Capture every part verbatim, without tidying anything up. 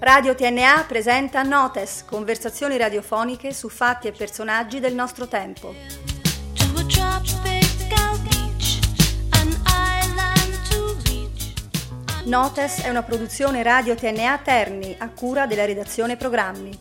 Radio T N A presenta Notes, conversazioni radiofoniche su fatti e personaggi del nostro tempo. Notes è una produzione Radio T N A Terni a cura della redazione programmi.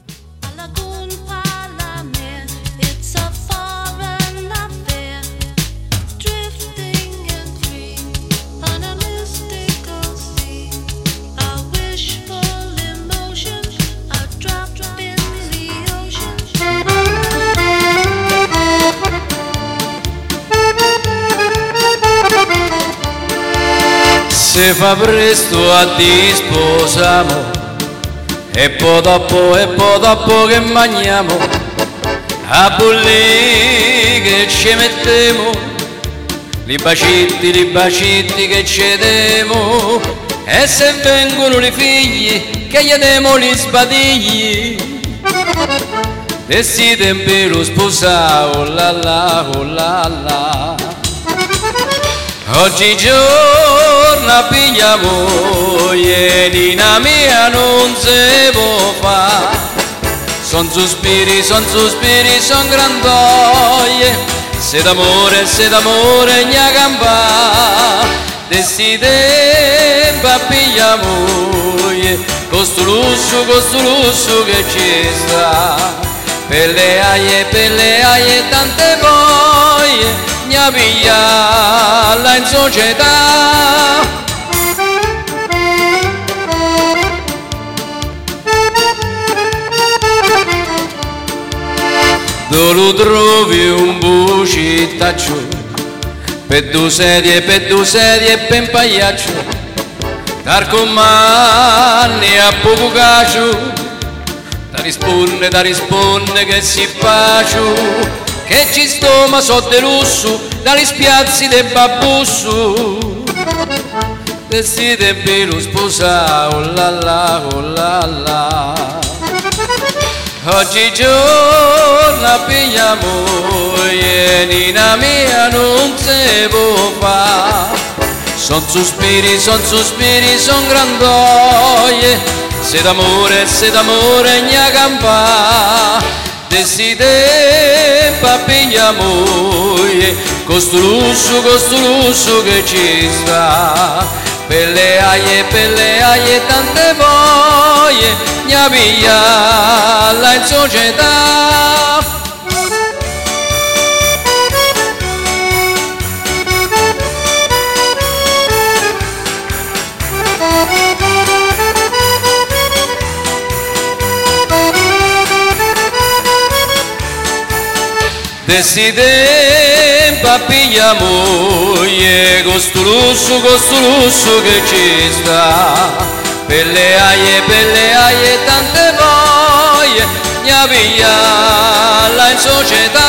Se fa presto a disposiamo e poi dopo e poi dopo che mangiamo a bulli che ci mettiamo li bacetti, li bacetti che ci diamo e se vengono i figli che gli diamo gli sbadigli e si tempi lo sposa oh la la oh la la. Oggi giorno pigliamo, ieri la mia non si può fare. Son sospiri, son sospiri, son grandoie, se d'amore, se d'amore gna gamba. De si tempo pigliamo, con sto lusso, con sto lusso che ci sta. Per le aie, per le aie tante voglie, gna pigliarla in società. Dove trovi un bucittaccio per due sedie, per due sedie e per un pagliaccio dar comandi a poco cacio da risponde, da risponde che si bacio che ci sto ma so de lusso dagli spiazzi del babbusso e si debbe lo sposa oh la la oh la la. Oggi giorno pigliamo ieri la mia non si può fare. Son sospiri, son sospiri, son grandoie, se d'amore, se d'amore gna campa. Desidera pigliamo con sto lusso, con sto lusso che ci sta. Per le aie, per le aie tante voglie, gna pigliarla in società. Desidera pigliamo e con sto lusso, con sto lusso che ci sta. Per le aie, per le aie tante voglie, gna pigliarla in società.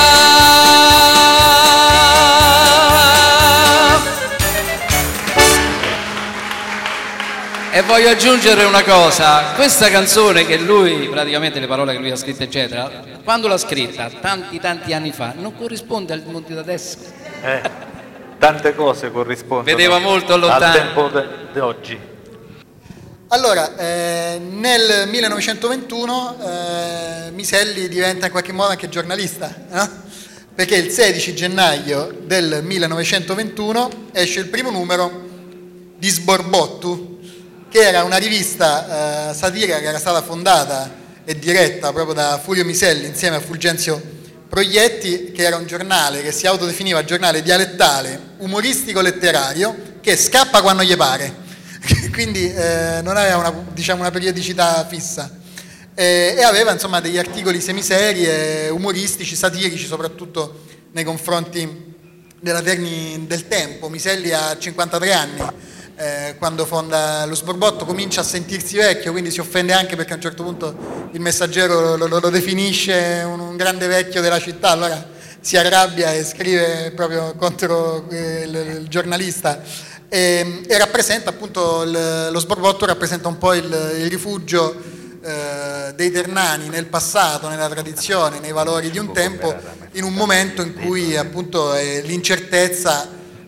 E voglio aggiungere una cosa, questa canzone che lui, praticamente le parole che lui ha scritte eccetera, quando l'ha scritta, tanti tanti anni fa, non corrisponde al mondo di adesso. Eh, tante cose corrispondono. Vedeva molto lontano. Al tempo di oggi. Allora, eh, nel millenovecentoventuno eh, Miselli diventa in qualche modo anche giornalista, no? Perché il sedici gennaio del millenovecentoventuno esce il primo numero di Sborbottu, che era una rivista eh, satirica che era stata fondata e diretta proprio da Furio Miselli insieme a Fulgenzio Proietti, che era un giornale che si autodefiniva giornale dialettale, umoristico, letterario, che scappa quando gli pare, quindi eh, non aveva una, diciamo, una periodicità fissa e, e aveva insomma degli articoli semiserie, umoristici, satirici, soprattutto nei confronti della Terni del Tempo. Miselli ha cinquantatré anni. Eh, quando fonda lo Sborbotto comincia a sentirsi vecchio, quindi si offende anche perché a un certo punto il Messaggero lo, lo, lo definisce un, un grande vecchio della città, allora si arrabbia e scrive proprio contro eh, il, il giornalista e, e rappresenta appunto il, lo Sborbotto rappresenta un po' il, il rifugio eh, dei ternani nel passato, nella tradizione, nei valori di un tempo, in un momento in cui appunto eh, l'incertezza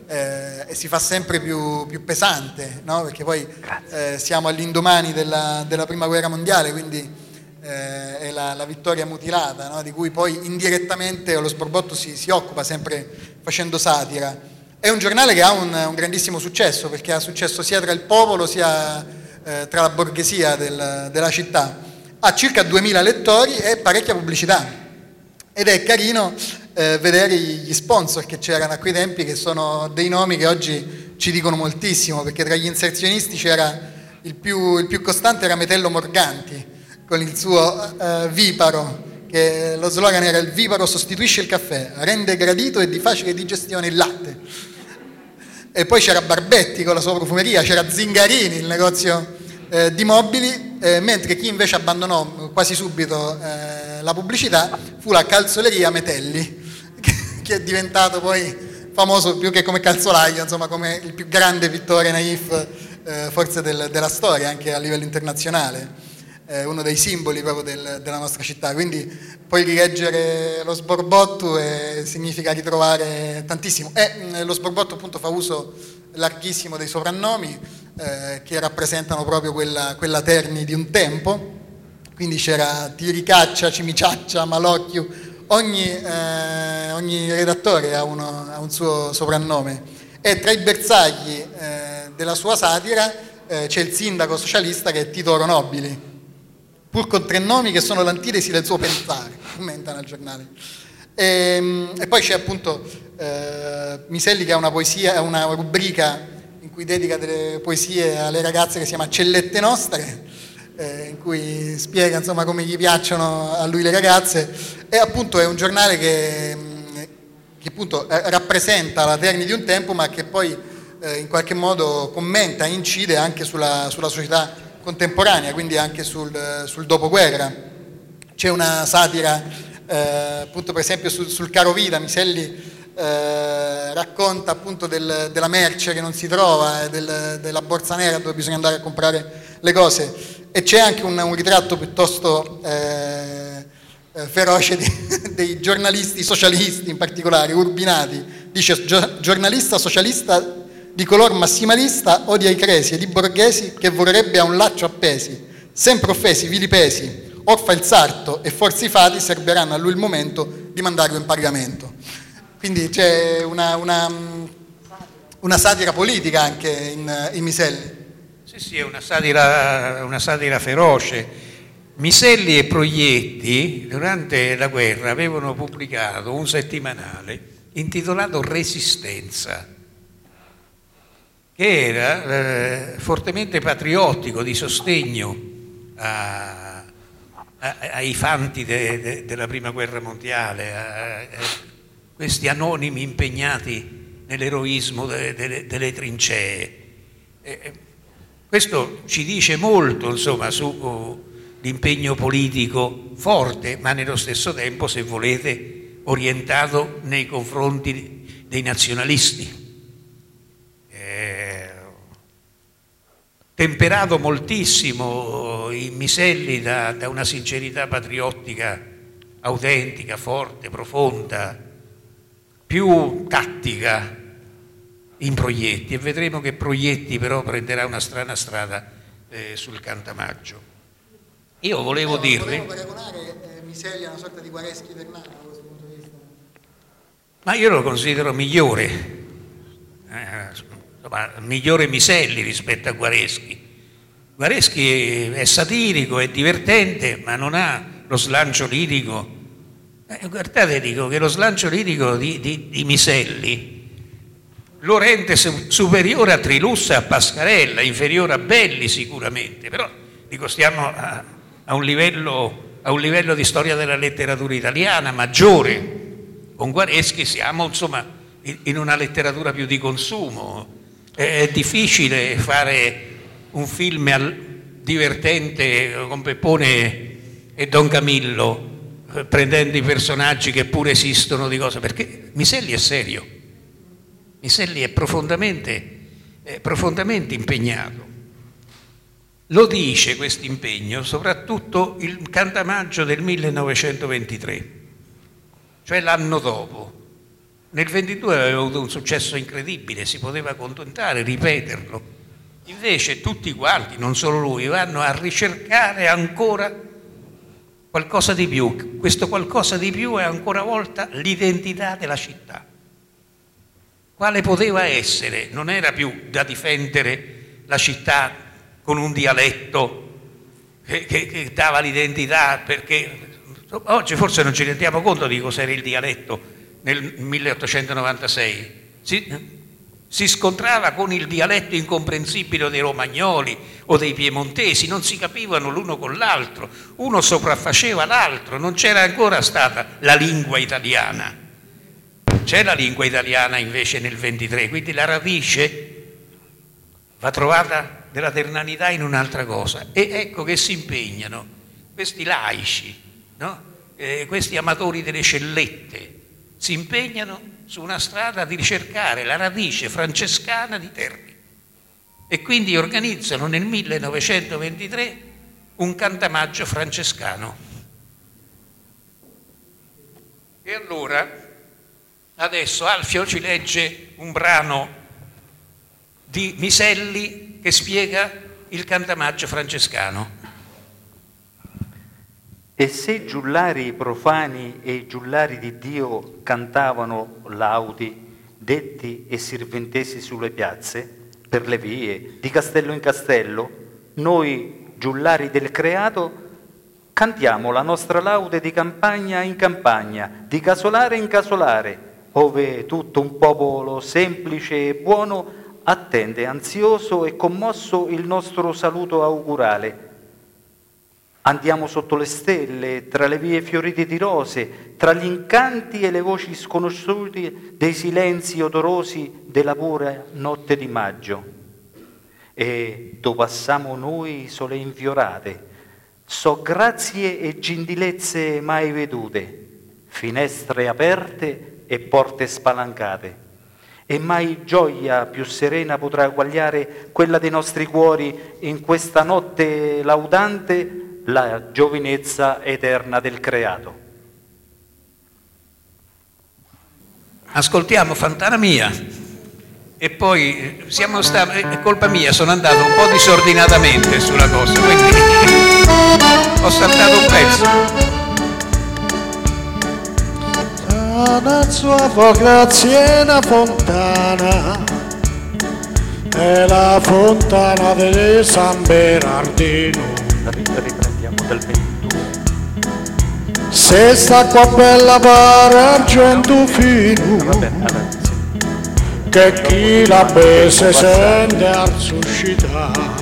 eh, e si fa sempre più, più pesante, no? Perché poi eh, siamo all'indomani della, della prima guerra mondiale, quindi eh, è la, la vittoria mutilata, no? Di cui poi indirettamente lo Sborbotto si, si occupa, sempre facendo satira. È un giornale che ha un, un grandissimo successo, perché ha successo sia tra il popolo sia eh, tra la borghesia del, della città. Ha circa duemila lettori e parecchia pubblicità, ed è carino eh, vedere gli sponsor che c'erano a quei tempi, che sono dei nomi che oggi ci dicono moltissimo, perché tra gli inserzionisti c'era il più, il più costante era Metello Morganti con il suo eh, Viparo, che lo slogan era: il Viparo sostituisce il caffè, rende gradito e di facile digestione il latte. E poi c'era Barbetti con la sua profumeria, c'era Zingarini, il negozio eh, di mobili, eh, mentre chi invece abbandonò quasi subito eh, la pubblicità fu la calzoleria Metelli, che, che è diventato poi famoso più che come calzolaio, insomma come il più grande pittore naif eh, forse del, della storia, anche a livello internazionale. Uno dei simboli proprio del, della nostra città, quindi poi rileggere lo Sborbotto eh, significa ritrovare tantissimo. E lo Sborbotto appunto fa uso larghissimo dei soprannomi eh, che rappresentano proprio quella, quella Terni di un tempo, quindi c'era Tiricaccia, Cimiciaccia, Malocchio, ogni, eh, ogni redattore ha, uno, ha un suo soprannome, e tra i bersagli eh, della sua satira eh, c'è il sindaco socialista che è Tito Ronobili, pur con tre nomi che sono l'antitesi del suo pensare, commenta nel giornale. E, e poi c'è appunto eh, Miselli, che ha una poesia, una rubrica in cui dedica delle poesie alle ragazze che si chiama Cellette Nostre, eh, in cui spiega insomma come gli piacciono a lui le ragazze, e appunto è un giornale che, che appunto eh, rappresenta la Terni di un tempo, ma che poi eh, in qualche modo commenta e incide anche sulla, sulla società contemporanea, quindi anche sul, sul dopoguerra. C'è una satira eh, appunto per esempio sul, sul caro vita. Miselli eh, racconta appunto del, della merce che non si trova, e del, della borsa nera dove bisogna andare a comprare le cose, e c'è anche un, un ritratto piuttosto eh, feroce di, dei giornalisti socialisti, in particolare Urbinati. Dice: giornalista socialista di color massimalista, odia i cresi ed i borghesi che vorrebbe a un laccio appesi, sempre offesi, vilipesi, orfa il sarto e forse i fati serberanno a lui il momento di mandarlo in pagamento. Quindi c'è una, una, una satira politica anche in, in Miselli. Sì, sì, è una satira, una satira feroce. Miselli e Proietti durante la guerra avevano pubblicato un settimanale intitolato Resistenza, che era eh, fortemente patriottico, di sostegno a, a, ai fanti de, de, della prima guerra mondiale, a, a questi anonimi impegnati nell'eroismo de, de, delle trincee. E questo ci dice molto, insomma, sull'impegno politico forte, ma nello stesso tempo, se volete, orientato nei confronti dei nazionalisti. Temperato moltissimo in Miselli da, da una sincerità patriottica autentica, forte, profonda, più tattica in Proietti, e vedremo che Proietti però prenderà una strana strada eh, sul Cantamaggio. Io volevo eh, dirvi... Volevo paragonare eh, Miselli a una sorta di Guareschi Ternana da questo punto di vista. Ma io lo considero migliore. Eh, Ma migliore Miselli rispetto a Guareschi. Guareschi è satirico, è divertente, ma non ha lo slancio lirico. Eh, guardate, dico che lo slancio lirico di, di, di Miselli lo rende su, superiore a Trilussa e a Pascarella, inferiore a Belli sicuramente, però dico, stiamo a, a, un livello, a un livello di storia della letteratura italiana maggiore. Con Guareschi siamo insomma in, in una letteratura più di consumo. È difficile fare un film al, divertente con Peppone e Don Camillo, eh, prendendo i personaggi che pure esistono di cose, perché Miselli è serio, Miselli è profondamente, è profondamente impegnato. Lo dice questo impegno soprattutto il Cantamaggio del millenovecentoventitré, cioè l'anno dopo. Nel ventidue aveva avuto un successo incredibile, si poteva accontentare, ripeterlo. Invece tutti quanti, non solo lui, vanno a ricercare ancora qualcosa di più. Questo qualcosa di più è ancora una volta l'identità della città. Quale poteva essere? Non era più da difendere la città con un dialetto che, che, che dava l'identità, perché oggi forse non ci rendiamo conto di cos'era il dialetto nel milleottocentonovantasei. Si, si scontrava con il dialetto incomprensibile dei romagnoli o dei piemontesi, non si capivano l'uno con l'altro, uno sopraffaceva l'altro, non c'era ancora stata la lingua italiana. C'è la lingua italiana invece nel ventitré, quindi la radice va trovata della ternanità in un'altra cosa. E ecco che si impegnano questi laici, no? eh, questi amatori delle cellette, si impegnano su una strada di ricercare la radice francescana di Terni e quindi organizzano nel millenovecentoventitré un cantamaggio francescano. E allora adesso Alfio ci legge un brano di Miselli che spiega il cantamaggio francescano. E se i giullari profani e i giullari di Dio cantavano laudi, detti e sirventesi sulle piazze, per le vie, di castello in castello, noi, giullari del creato, cantiamo la nostra laude di campagna in campagna, di casolare in casolare, ove tutto un popolo semplice e buono attende ansioso e commosso il nostro saluto augurale. Andiamo sotto le stelle, tra le vie fiorite di rose, tra gli incanti e le voci sconosciute dei silenzi odorosi della pura notte di maggio. E do passiamo noi sole infiorate, so grazie e gentilezze mai vedute, finestre aperte e porte spalancate. E mai gioia più serena potrà eguagliare quella dei nostri cuori in questa notte laudante, la giovinezza eterna del creato. Ascoltiamo Fontana mia e poi siamo stati, è colpa mia, sono andato un po' disordinatamente sulla cosa, quindi ho saltato un pezzo. Una sua grazia una fontana, è la fontana di San Bernardino. Riprendiamo dal ventidue. Se sta qua bella pare argento fino, Va bene, allora, sì. che chi la bese sente al suscitare,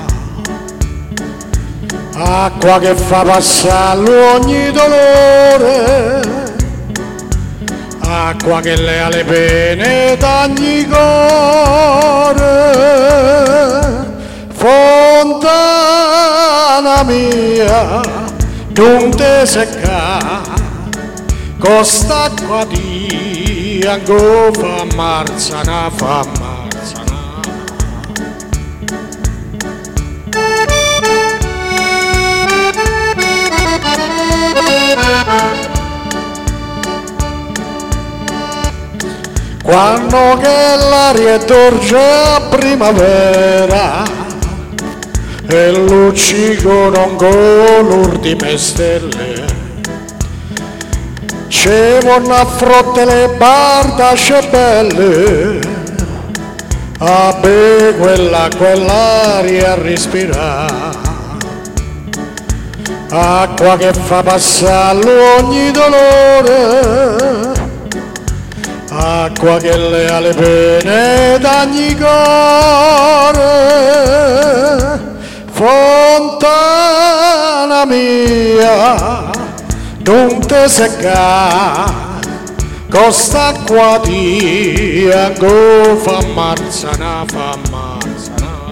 acqua che fa passare ogni dolore, acqua che lea le pene d'ogni cuore. Fontana mia, non te secca, cost'acqua di ango fa marzana, fa marzana. Quando che l'aria è dolce a primavera e luccicono con l'ultime stelle, ci vanno a frotte le bardacce belle, a be quella, quell'aria a respirare, acqua che fa passare ogni dolore, acqua che lea le pene d'ogni cuore. Fontana mia, non te secca, cost'acqua di ango fa marzana, fa marzana.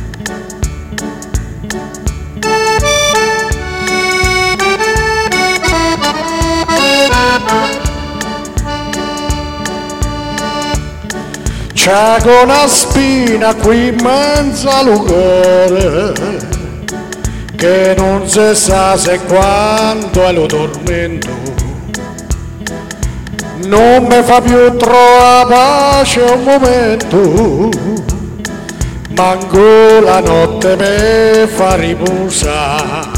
C'è una spina qui in mezzo al cuore, che non si sa se quanto è lo tormento, non mi fa più trovare pace un momento, manco la notte mi fa riposare.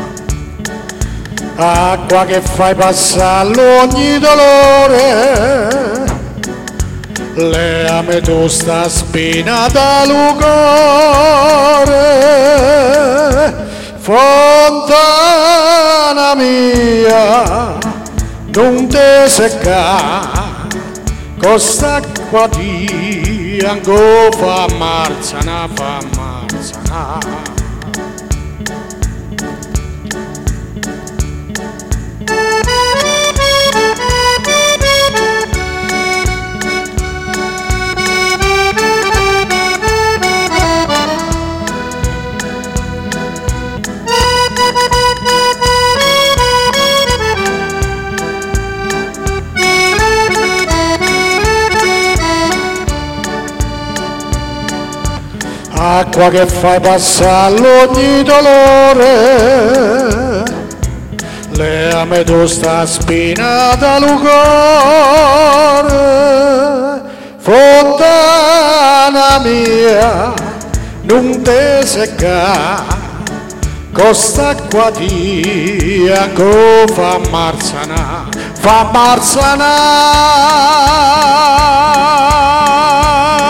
Acqua che fai passare ogni dolore, leame tu sta spina dal cuore, fontana mia, non te secca, quest'acqua ti anco fa marzana, fa marzana. Acqua che fai passare ogni dolore, leame tu sta spina dal cuore, fontana mia, non te secca, quest'acqua ti anco fa marzana, fa marzana.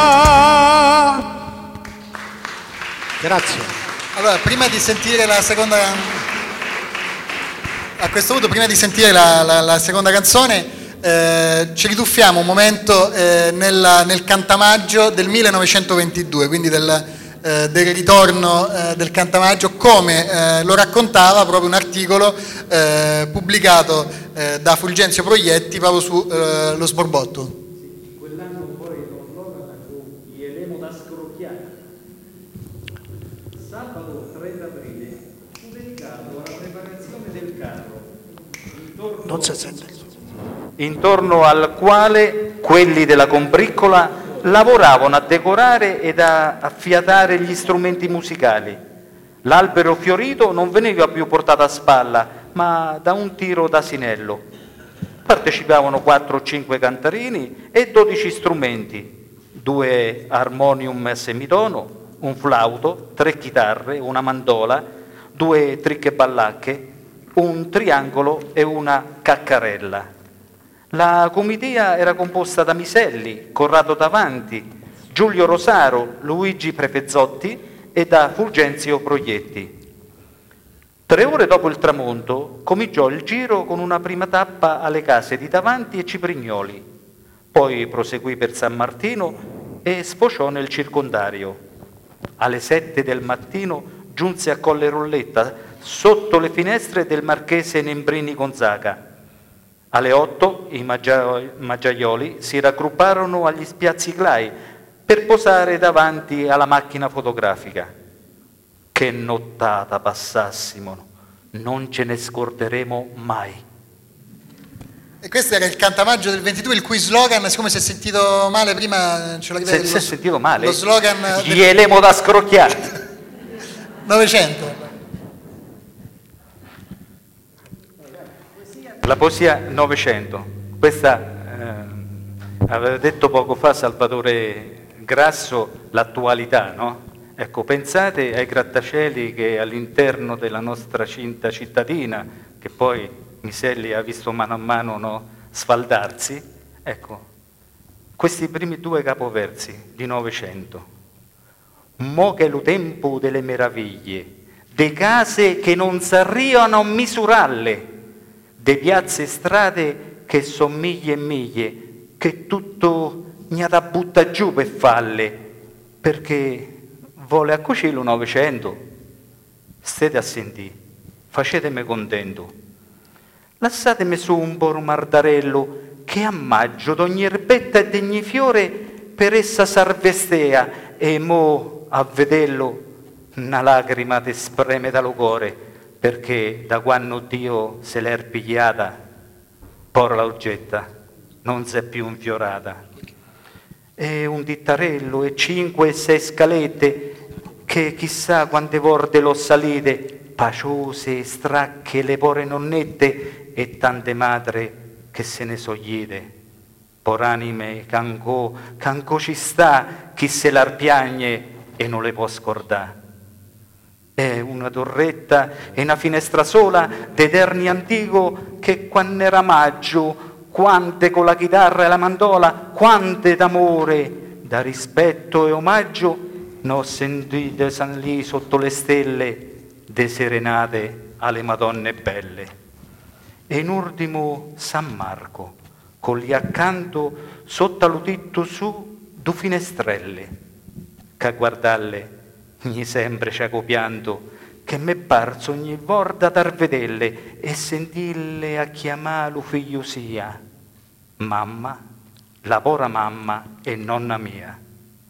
Grazie. Allora, prima di sentire la seconda, a questo punto, prima di sentire la, la, la seconda canzone, eh, ci rituffiamo un momento eh, nella, nel Cantamaggio del millenovecentoventidue, quindi del, eh, del ritorno eh, del Cantamaggio, come eh, lo raccontava proprio un articolo eh, pubblicato eh, da Fulgenzio Proietti proprio su eh, lo Sborbotto. Non si sente. Intorno al quale quelli della combriccola lavoravano a decorare ed a affiatare gli strumenti musicali. L'albero fiorito non veniva più portato a spalla, ma da un tiro d'asinello. Partecipavano quattro o cinque cantarini e dodici strumenti, due armonium semitono, un flauto, tre chitarre, una mandola, due tricche ballacche, un triangolo e una caccarella. La comitia era composta da Miselli, Corrado Davanti, Giulio Rosaro, Luigi Prefezzotti e da Fulgenzio Proietti. Tre ore dopo il tramonto cominciò il giro con una prima tappa alle case di Davanti e Ciprignoli, poi proseguì per San Martino e sfociò nel circondario. Alle sette del mattino giunse a Colle Rolletta, sotto le finestre del marchese Nembrini Gonzaga. Alle otto i maggiaioli si raggrupparono agli Spiazzi Clai per posare davanti alla macchina fotografica. Che nottata passassimo, non ce ne scorderemo mai. E questo era il Cantamaggio del ventidue, il cui slogan, siccome si è sentito male prima, ce lo Se, si è sentito male? Lo slogan Gli del... elemo da scrocchiare. Novecento. La poesia Novecento. Questa, eh, aveva detto poco fa Salvatore Grasso, l'attualità, no? Ecco, pensate ai grattacieli che all'interno della nostra cinta cittadina, che poi Miselli ha visto mano a mano, no, sfaldarsi, ecco, questi primi due capoversi di Novecento. Mo che è lo tempo delle meraviglie, de case che non s'arriano a misurarle, de piazze e strade che son miglia e miglia, che tutto gna da butta giù per falle, perché vuole a cucire lo Novecento. State a sentire, facetemi contento. Lasciatemi su un bormardarello che a maggio d'ogni erbetta e d'ogni fiore per essa s'arvestea e mo a vederlo una lacrima ti spreme dallo cuore, perché da quando Dio se l'è pigliata, por la uggetta, non s'è più infiorata. E un dittarello e cinque e sei scalette che chissà quante volte l'ho salite, paciose, stracche, le pore nonnette e tante madre che se ne sogliete. poranime cancò, cancò ci sta chi se l'arpiagne e non le può scordare. È una torretta e una finestra sola d'Ederni antico che quando era maggio, quante con la chitarra e la mandola, quante d'amore, da rispetto e omaggio, n'ho sentite san lì sotto le stelle de serenate alle Madonne belle. E in ultimo San Marco, con lì accanto sotto l'utitto su du finestrelle, che a guardarle gli sempre c'è copiando, che m'è parso ogni volta dar vedelle e sentirle a chiamare lo figlio sia, mamma, la pora mamma e nonna mia.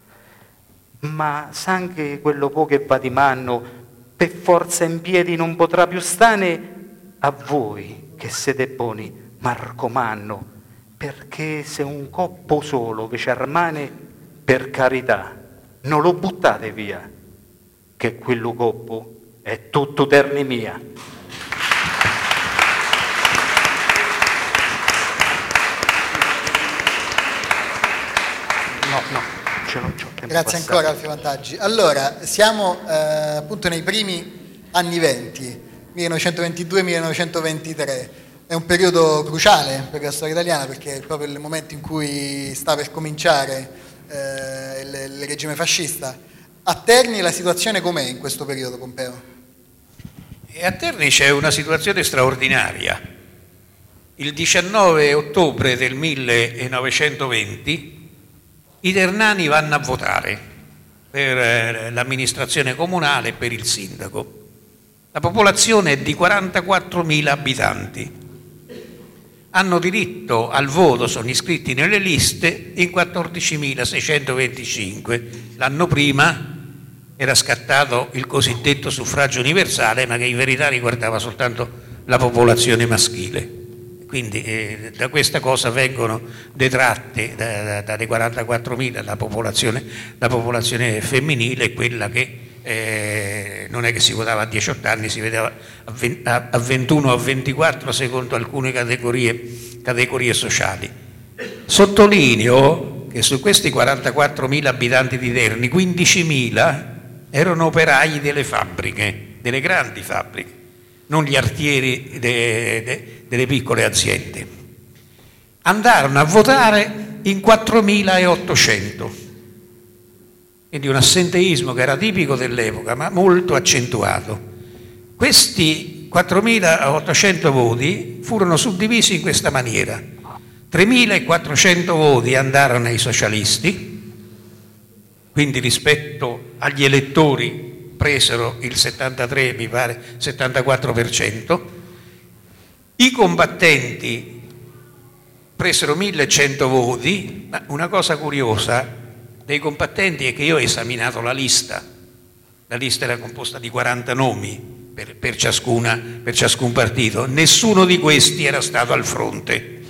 Ma s'anche quello po' che va di manno, per forza in piedi non potrà più stane, a voi che siete buoni, m'arcomanno, perché se un coppo solo vi c'armane, per carità, non lo buttate via, che quello coppo è tutto terni mia. No, no, ce l'ho, ce l'ho. Grazie ancora Alfio Vantaggi. Allora, siamo eh, appunto nei primi anni venti, millenovecentoventidue millenovecentoventitré. È un periodo cruciale per la storia italiana perché è proprio il momento in cui sta per cominciare eh, il, il regime fascista. A Terni la situazione com'è in questo periodo, Pompeo? E a Terni c'è una situazione straordinaria. Il diciannove ottobre del millenovecentoventi i ternani vanno a votare per l'amministrazione comunale e per il sindaco. La popolazione è di quarantaquattromila abitanti. Hanno diritto al voto, sono iscritti nelle liste in quattordicimilaseicentoventicinque. L'anno prima era scattato il cosiddetto suffragio universale, ma che in verità riguardava soltanto la popolazione maschile. Quindi eh, da questa cosa vengono detratte da, da, dalle quarantaquattromila la popolazione, la popolazione femminile, quella che eh, non è che si votava a diciotto anni, si vedeva a ventuno o a ventiquattro secondo alcune categorie, categorie sociali. Sottolineo che su questi quarantaquattromila abitanti di Terni, quindicimila erano operai delle fabbriche, delle grandi fabbriche, non gli artieri de, de, delle piccole aziende. Andarono a votare in quattromilaottocento, quindi un assenteismo che era tipico dell'epoca, ma molto accentuato. Questi quattromilaottocento voti furono suddivisi in questa maniera: tremilaquattrocento voti andarono ai socialisti, quindi rispetto agli elettori presero il settantatré, mi pare, settantaquattro per cento. I combattenti presero millecento voti, ma una cosa curiosa dei combattenti è che io ho esaminato la lista. La lista era composta di quaranta nomi per, per, ciascuna, per ciascun partito. Nessuno di questi era stato al fronte.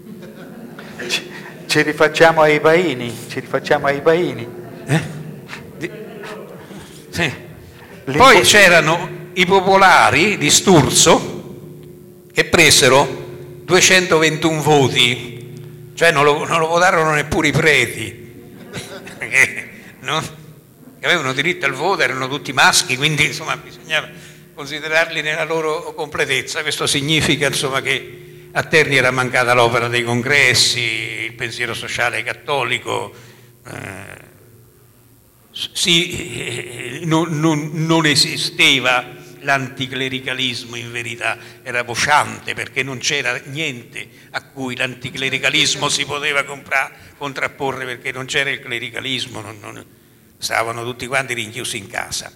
Ci, ci rifacciamo ai paini, ci rifacciamo ai paini. Eh? Di... Sì. Poi c'erano i popolari di Sturzo che presero duecentoventuno voti, cioè non lo, non lo votarono neppure i preti, che, no? Che avevano diritto al voto, erano tutti maschi, quindi insomma bisognava considerarli nella loro completezza. Questo significa insomma che a Terni era mancata l'opera dei congressi, il pensiero sociale cattolico. Eh, Sì, non, non, non esisteva l'anticlericalismo, in verità era vociante perché non c'era niente a cui l'anticlericalismo si poteva compra, contrapporre, perché non c'era il clericalismo, non, non, stavano tutti quanti rinchiusi in casa.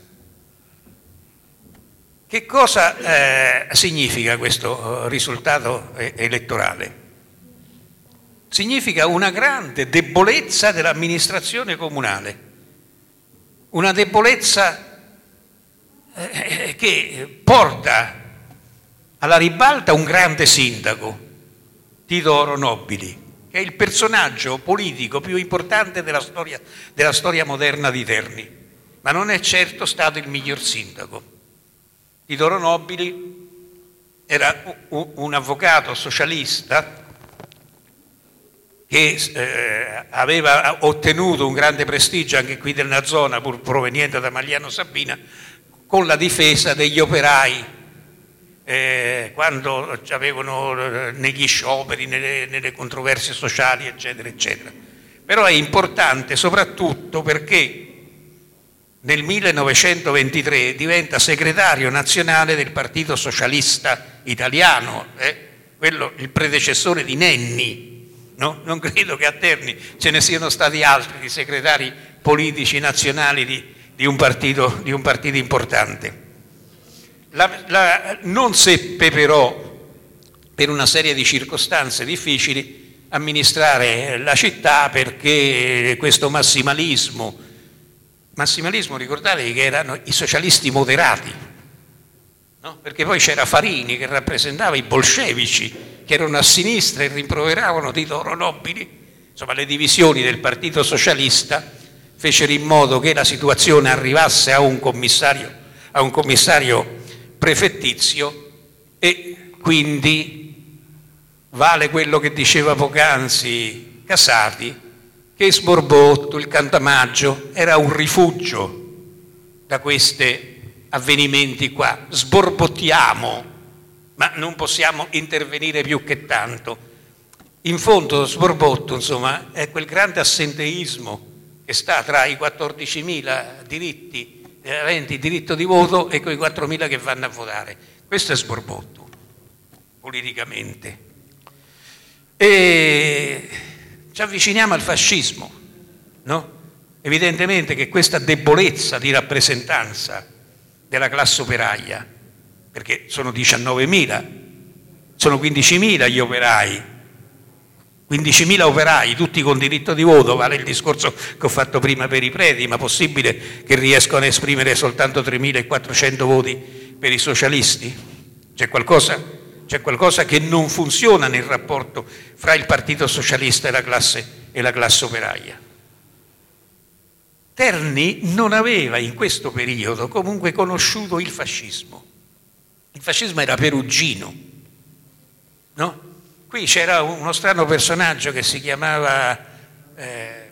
Che cosa eh, significa questo risultato elettorale? Significa una grande debolezza dell'amministrazione comunale. Una debolezza eh, che porta alla ribalta un grande sindaco, Tito Oro Nobili, che è il personaggio politico più importante della storia, della storia moderna di Terni, ma non è certo stato il miglior sindaco. Tito Oro Nobili era un avvocato socialista che eh, aveva ottenuto un grande prestigio anche qui nella zona, pur proveniente da Magliano Sabina, con la difesa degli operai, eh, quando avevano negli scioperi, nelle, nelle controversie sociali, eccetera, eccetera. Però è importante soprattutto perché nel millenovecentoventitré diventa segretario nazionale del Partito Socialista Italiano, eh? Quello, il predecessore di Nenni. No? Non credo che a Terni ce ne siano stati altri di segretari politici nazionali di, di, un, partito, di un partito importante. La, la, non seppe però, per una serie di circostanze difficili, amministrare la città perché questo massimalismo, massimalismo ricordatevi che erano i socialisti moderati, no? Perché poi c'era Farini che rappresentava i bolscevici, che erano a sinistra e rimproveravano di loro nobili. Insomma, le divisioni del Partito Socialista fecero in modo che la situazione arrivasse a un commissario, a un commissario prefettizio, e quindi vale quello che diceva poc'anzi Casati, che Sborbotto, il Cantamaggio, era un rifugio da questi avvenimenti qua. Sborbottiamo, ma non possiamo intervenire più che tanto. In fondo Sborbotto, insomma, è quel grande assenteismo che sta tra i quattordicimila diritti aventi diritto di voto e quei quattromila che vanno a votare. Questo è Sborbotto, politicamente. E ci avviciniamo al fascismo, no? Evidentemente che questa debolezza di rappresentanza della classe operaia, perché sono diciannovemila, sono quindicimila gli operai, quindicimila operai, tutti con diritto di voto, vale il discorso che ho fatto prima per i preti, ma possibile che riescono a esprimere soltanto tremilaquattrocento voti per i socialisti? C'è qualcosa, c'è qualcosa che non funziona nel rapporto fra il Partito Socialista e la classe, e la classe operaia. Terni non aveva in questo periodo comunque conosciuto il fascismo. Il fascismo era perugino, no? Qui c'era uno strano personaggio che si chiamava eh,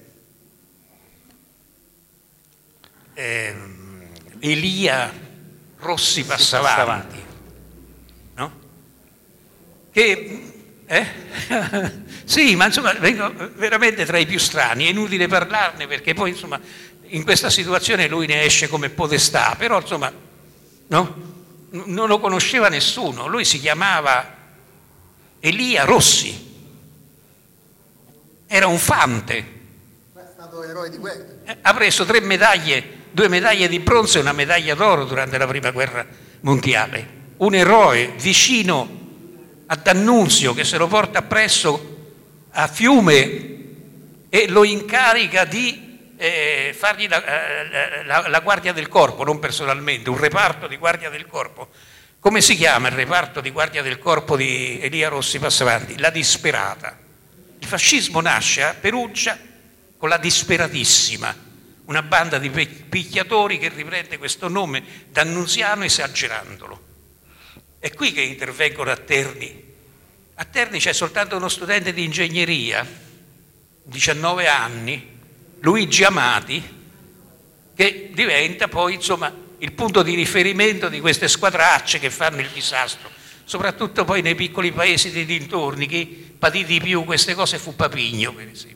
eh, Elia Rossi Passavanti, no? Che, eh? Sì, ma insomma vengo veramente tra i più strani, è inutile parlarne perché poi insomma in questa situazione lui ne esce come podestà, però insomma no? Non lo conosceva nessuno, lui si chiamava Elia Rossi, era un fante, è stato eroe di guerra, ha preso tre medaglie, due medaglie di bronzo e una medaglia d'oro durante la prima guerra mondiale, un eroe vicino a D'Annunzio che se lo porta appresso a Fiume e lo incarica di eh, fargli la, la, la guardia del corpo, non personalmente, un reparto di guardia del corpo. Come si chiama il reparto di guardia del corpo di Elia Rossi Passavanti? La Disperata. Il fascismo nasce a Perugia con la Disperatissima, una banda di picchiatori che riprende questo nome d'annunziano esagerandolo. È qui che intervengono a Terni. A Terni c'è soltanto uno studente di ingegneria, diciannove anni, Luigi Amati, che diventa poi insomma il punto di riferimento di queste squadracce che fanno il disastro, soprattutto poi nei piccoli paesi dei dintorni. Chi patì di più queste cose fu Papigno, per esempio.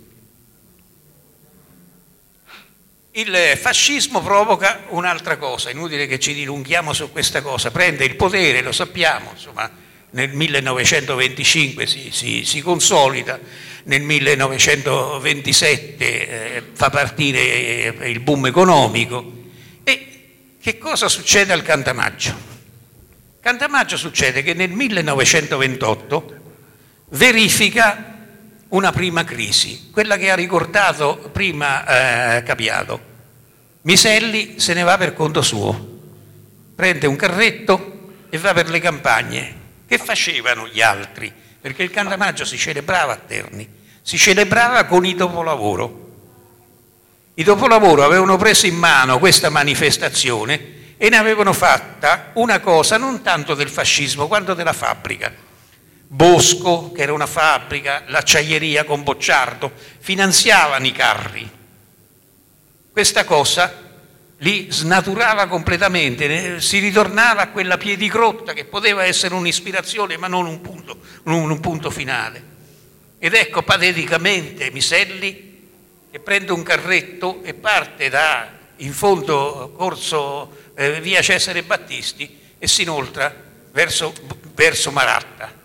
Il fascismo provoca un'altra cosa, inutile che ci dilunghiamo su questa cosa, prende il potere, lo sappiamo, insomma, nel millenovecentoventicinque si, si, si consolida, nel millenovecentoventisette eh, fa partire eh, il boom economico. E che cosa succede al Cantamaggio? Cantamaggio succede che nel millenovecentoventotto verifica una prima crisi, quella che ha ricordato prima eh, Capiato. Miselli se ne va per conto suo, prende un carretto e va per le campagne. Che facevano gli altri? Perché il Cantamaggio si celebrava a Terni, si celebrava con i dopolavoro. I dopolavoro avevano preso in mano questa manifestazione e ne avevano fatta una cosa non tanto del fascismo quanto della fabbrica. Bosco, che era una fabbrica, l'acciaieria con Bocciardo, finanziavano i carri. Questa cosa li snaturava completamente, si ritornava a quella piedicrotta che poteva essere un'ispirazione ma non un punto, un, un punto finale. Ed ecco pateticamente Miselli che prende un carretto e parte da, in fondo, corso eh, via Cesare Battisti e si inoltra verso, verso Maratta.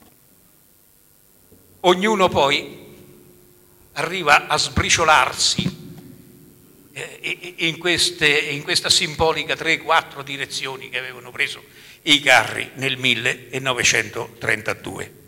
Ognuno poi arriva a sbriciolarsi in, queste, in questa simbolica tre quattro direzioni che avevano preso i carri nel millenovecentotrentadue.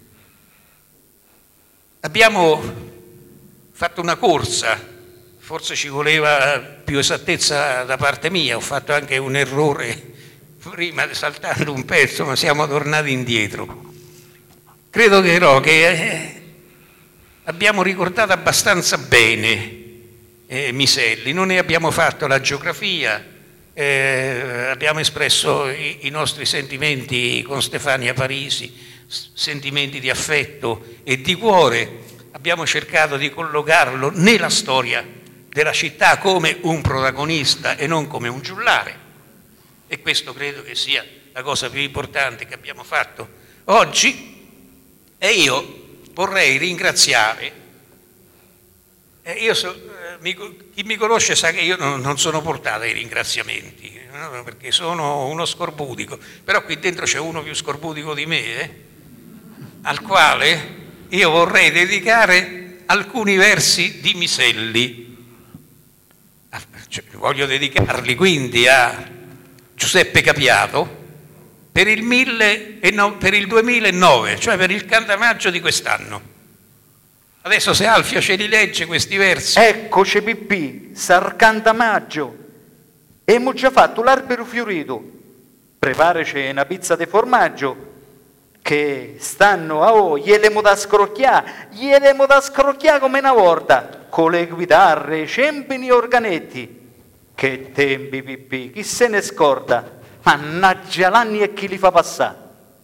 Abbiamo fatto una corsa, forse ci voleva più esattezza da parte mia, ho fatto anche un errore prima saltando un pezzo, ma siamo tornati indietro. Credo che, no, che eh, abbiamo ricordato abbastanza bene Eh, Miselli, non ne abbiamo fatto la geografia, eh, abbiamo espresso i, i nostri sentimenti con Stefania Parisi, s- sentimenti di affetto e di cuore, abbiamo cercato di collocarlo nella storia della città come un protagonista e non come un giullare, e questo credo che sia la cosa più importante che abbiamo fatto oggi. E io vorrei ringraziare, eh, io so, Mi, chi mi conosce sa che io non, non sono portato ai ringraziamenti, no? Perché sono uno scorbutico, però qui dentro c'è uno più scorbutico di me, eh? Al quale io vorrei dedicare alcuni versi di Miselli. Cioè, voglio dedicarli quindi a Giuseppe Capiato per il, mille e no, per il duemilanove, cioè per il Cantamaggio di quest'anno. Adesso se Alfio ce li legge questi versi. Eccoci Pippi, sarcanta maggio, e abbiamo già fatto l'albero fiorito, preparaci una pizza di formaggio, che stanno a oh, glielemo da scrocchiare, glielemo da scrocchiare come una volta, con le chitarre, cempini e organetti. Che tempi Pippi, chi se ne scorda, mannaggia l'anni e chi li fa passare.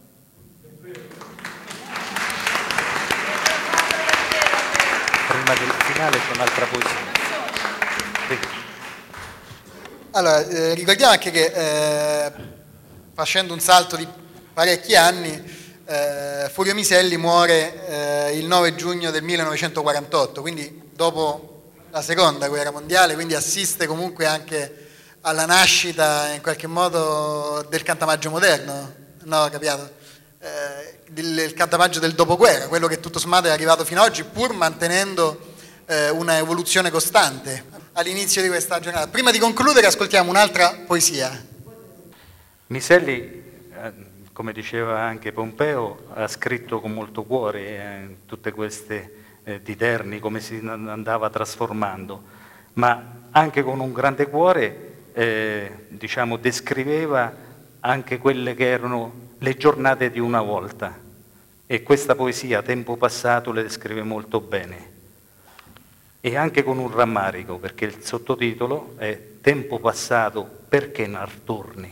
Prima del finale c'è un'altra poesia. Sì. Allora, eh, ricordiamo anche che eh, facendo un salto di parecchi anni, eh, Furio Miselli muore eh, il nove giugno del millenovecentoquarantotto, quindi dopo la seconda guerra mondiale, quindi assiste comunque anche alla nascita in qualche modo del cantamaggio moderno, no, Capiato? Eh, il, il cantamaggio del dopoguerra, quello che tutto sommato è arrivato fino ad oggi, pur mantenendo eh, una evoluzione costante all'inizio di questa giornata. Prima di concludere ascoltiamo un'altra poesia. Miselli, eh, come diceva anche Pompeo, ha scritto con molto cuore eh, tutte queste eh, di Terni, come si andava trasformando, ma anche con un grande cuore eh, diciamo, descriveva anche quelle che erano le giornate di una volta, e questa poesia, Tempo passato, le descrive molto bene, e anche con un rammarico, perché il sottotitolo è Tempo passato, perché non torni?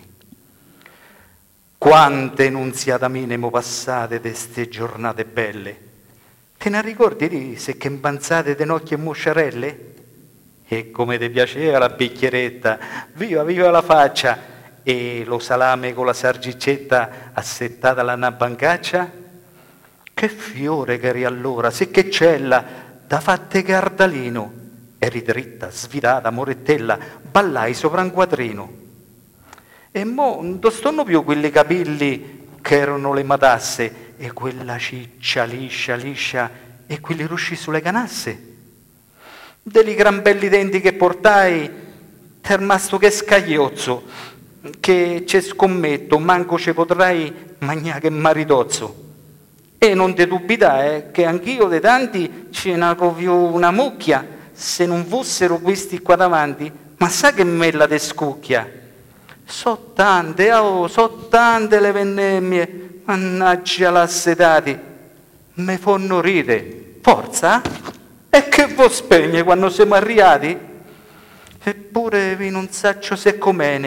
Quante nunziatamine mo passate de ste giornate belle, te ne ricordi di se che impanzate de nocchi e mosciarelle? E come ti piaceva la bicchieretta, viva viva la faccia, e lo salame con la sargicetta assettata alla nabancaccia? Che fiore che eri allora, se che cella, da fatte cardalino, eri dritta, svirata, morettella, ballai sopra un quadrino. E mo non stanno più quelli capelli che erano le matasse, e quella ciccia liscia liscia, e quelli rusci sulle canasse. Dei gran belli denti che portai, t'è rimasto che scagliozzo, che ci scommetto, manco ci potrai mangiare che maritozzo. E non ti dubitare eh, che anch'io dei tanti ce ne covio una mucchia, se non fossero questi qua davanti, ma sa che mella te scucchia. So tante, oh, so tante le vendemmie, mannaggia l'assetati, me fanno ride, forza? E che vo spegne quando siamo arrivati? Eppure vi non saccio se comene,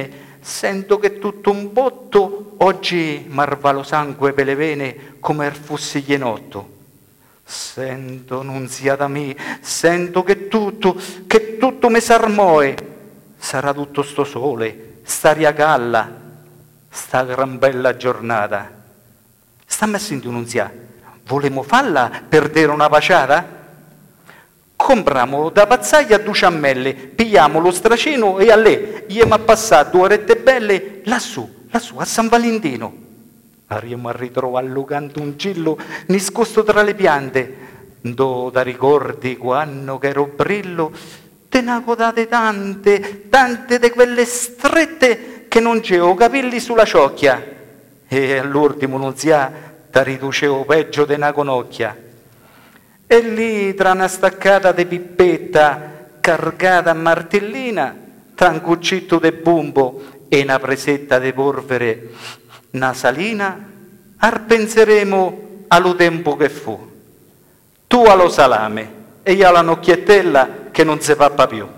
sento che tutto un botto oggi m'arva lo sangue per le vene come fossi ienotto. Sento, nunziata mia, sento che tutto, che tutto mi s'armoe. Sarà tutto sto sole, st'aria calla, sta gran bella giornata. Stammi a sentire, nunziata, volemo farla perdere una paciata? Compriamo da pazzaglia due ciammelle, pigliamo lo straceno e a lei gli a passare due orette belle lassù, lassù a San Valentino. Arriviamo a ritrovare canto un gillo nascosto tra le piante, do da ricordi quando che ero brillo, te ne godate tante, tante di quelle strette che non c'avevo capelli sulla ciocchia, e all'ultimo non si ha, ti riducevo peggio di una conocchia. E lì, tra una staccata di pippetta cargata a martellina, tra un cuccitto di bumbo e una presetta di polvere nasalina, arpenseremo allo tempo che fu. Tu allo salame e io alla nocchiettella che non si pappa più.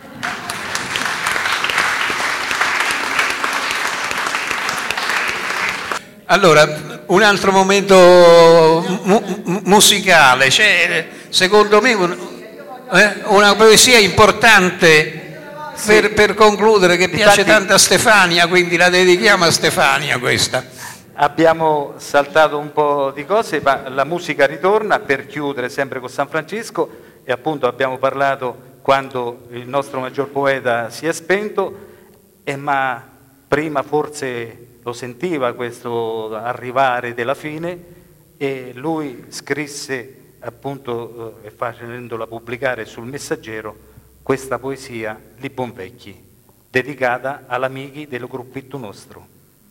Allora, un altro momento mu- musicale, c'è secondo me un, eh, una poesia importante per, per concludere, che piace Infatti, tanto a Stefania, quindi la dedichiamo a Stefania questa. Abbiamo saltato un po' di cose, ma la musica ritorna per chiudere sempre con San Francesco, e appunto abbiamo parlato quando il nostro maggior poeta si è spento, e ma prima forse lo sentiva questo arrivare della fine, e lui scrisse appunto, eh, facendola pubblicare sul Messaggero, questa poesia Li Bonvecchi, dedicata all'amici del gruppetto nostro.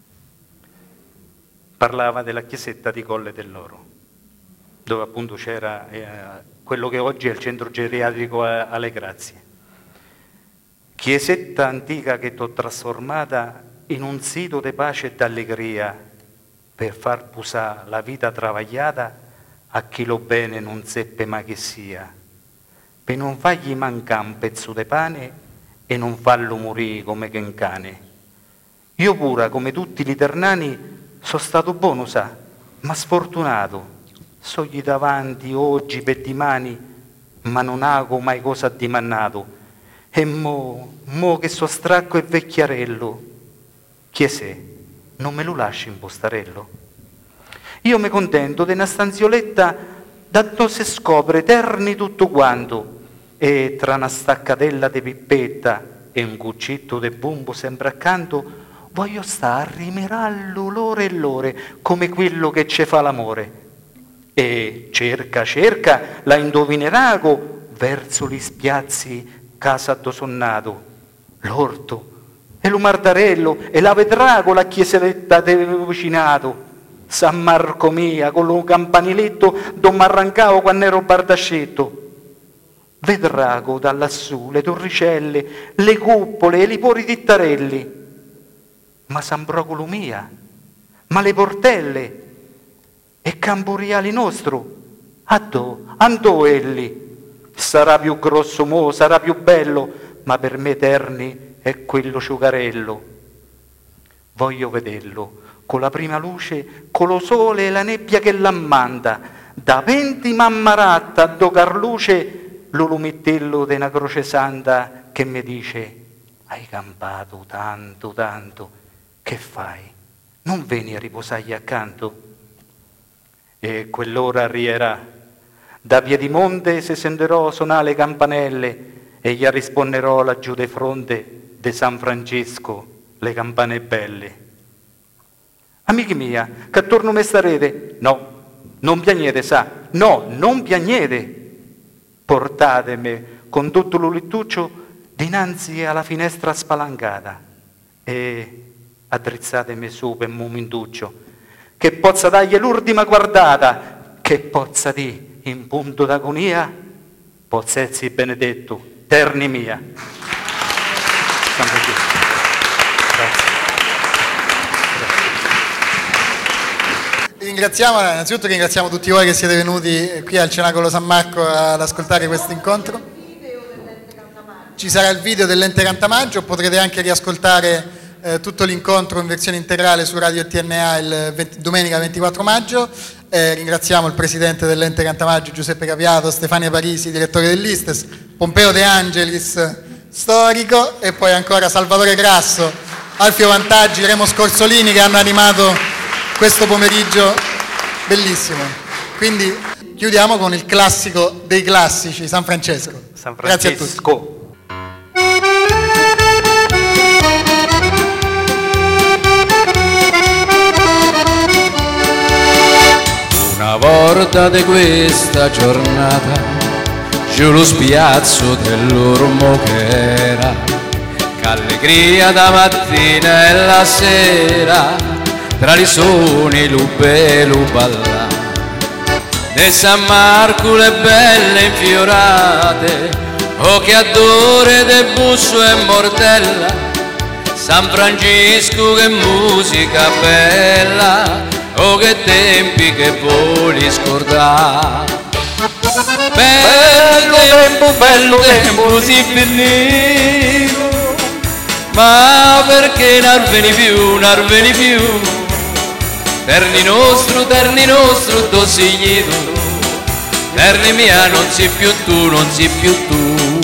Parlava della chiesetta di Colle dell'Oro, dove appunto c'era eh, quello che oggi è il centro geriatrico alle Grazie. Chiesetta antica che t'ho trasformata in un sito di pace e d'allegria, per far pusà la vita travagliata a chi lo bene non seppe mai che sia, per non fargli mancare un pezzo di pane e non farlo morire come che un cane. Io pure, come tutti gli ternani, sono stato buono, sa, ma sfortunato. So gli davanti oggi per dimani, ma non hago mai cosa addimannato. E mo, mo che so stracco e vecchiarello, chiese, non me lo lasci in postarello? Io mi contento di una stanzioletta da dove si scopre eterni tutto quanto, e tra una staccatella di pippetta e un cuccitto di bumbo sempre accanto, voglio stare a rimirarlo l'ore e l'ore come quello che ci fa l'amore. E cerca, cerca, la indovinerago verso gli spiazzi casa do sonnato, l'orto e lo mardarello e la vedrago la chiesetta del vicinato. San Marco mia, con lo campaniletto dove m'arrancavo quando ero bardascetto. Vedrago da lassù le torricelle, le cuppole e i pori dittarelli. Ma San Procolo mia, ma le portelle e Camporiali nostro, andò, andò elli. Sarà più grosso mo, sarà più bello, ma per me eterni è quello ciucarello. Voglio vederlo con la prima luce, con lo sole e la nebbia che l'ammanda, da venti mammaratta do Carluce, lo lumettello de una croce santa che mi dice, hai campato tanto, tanto, che fai? Non veni a riposargli accanto? E quell'ora arriverà, da Piedimonte se sentirò suonare le campanelle e gli risponderò laggiù de fronte de San Francesco le campane belle. Amici mia, che attorno me starete? No, non piagnete, sa, no, non piagnete. Portatemi con tutto lo littuccio dinanzi alla finestra spalancata e addrizzatemi su per un momentuccio, che pozza dargli l'ultima guardata, che pozza di in punto d'agonia, pozzezzi benedetto, terni mia. Grazie. Ringraziamo, innanzitutto ringraziamo tutti voi che siete venuti qui al Cenacolo San Marco ad ascoltare questo incontro. Ci sarà il video dell'Ente Cantamaggio, potrete anche riascoltare eh, tutto l'incontro in versione integrale su Radio T N A il venti, domenica ventiquattro maggio. Eh, ringraziamo il presidente dell'ente Cantamaggio Giuseppe Capiato, Stefania Parisi, direttore dell'Istes, Pompeo De Angelis, storico, e poi ancora Salvatore Grasso, Alfio Vantaggi, Remo Scorsolini, che hanno animato questo pomeriggio bellissimo. Quindi chiudiamo con il classico dei classici, San Francesco. San Francesco. Grazie a tutti. Una volta di questa giornata, giù lo spiazzo dell'ormo che era, qu'allegria da mattina e la sera, tra i suoni l'ubbe l'uballa, de San Marco le belle infiorate, o che adore del busso e mortella, San Francisco che musica bella, oh che tempi che voli scordare. Bello tempo, bello tempo si finito, ma perché non veni più, non veni più, terni nostro, terni nostro, tu siglito, terni mia non si più tu, non si più tu.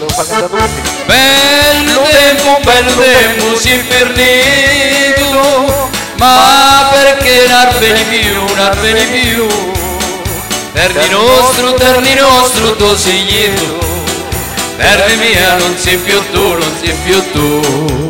Bello tempo, bello tempo si finito, ma perché non veni più, non veni più, terni nostro, terni nostro, tu siglito, terni mia non si più tu, non si più tu.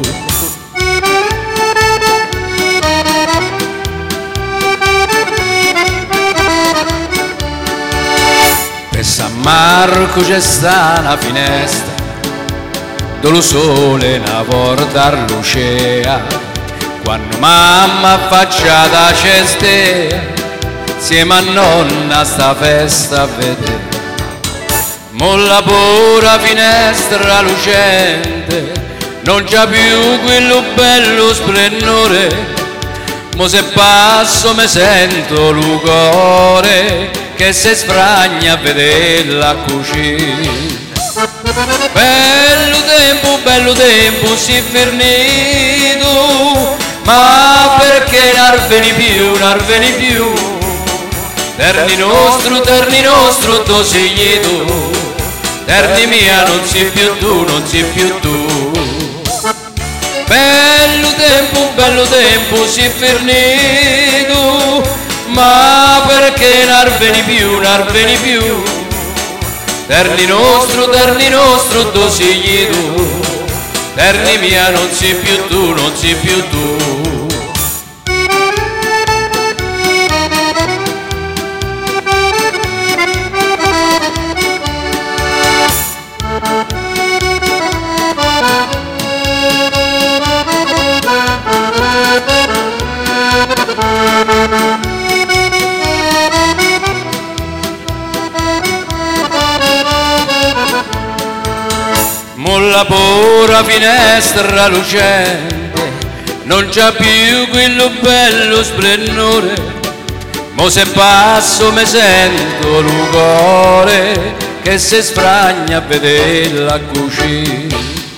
Per San Marco c'è sta una finestra, dove il sole una porta lucea, quando mamma affacciata cestea, insieme a nonna sta festa a vedere. Molla pura finestra lucente, non c'è più quello bello splendore, mo se passo me sento il cuore che se sfragna a vedere la cucina. Bello tempo, bello tempo si finito, ma perché non veni più, non veni più, terni nostro, terni nostro, tu siglito, terni mia non si più tu, non si più tu. Bello tempo, bello tempo si finito, ma perché non veni più, non veni più, terni nostro, terni nostro, tu siglito, terni mia non si più tu, non si più tu. Molla pura finestra lucente, non c'è più quello bello splendore, mo se passo me sento il cuore che se sfragna a vedere la cucina.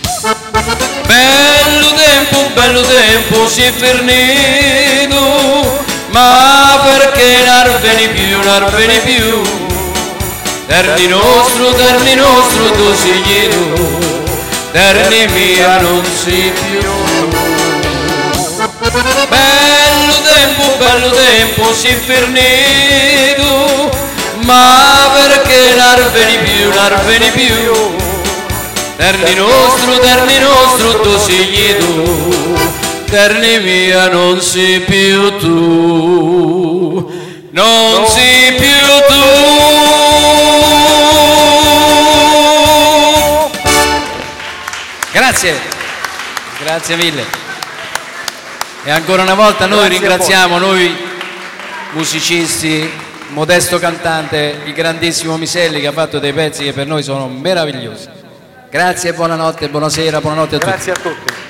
Bello tempo, bello tempo si è finito, ma perché non veni più, non veni più, terni nostro, terni nostro, tu siglito, terni mia non si più. Bello tempo, bello tempo si è finito, ma perché non veni più, non veni più, terni nostro, terni nostro, tu siglito, terni mia non si più tu, non si più tu. Grazie, grazie mille. E ancora una volta noi grazie ringraziamo noi musicisti, Modesto cantante, il grandissimo Miselli che ha fatto dei pezzi che per noi sono meravigliosi. Grazie e buonanotte, buonasera, buonanotte a tutti. Grazie a tutti.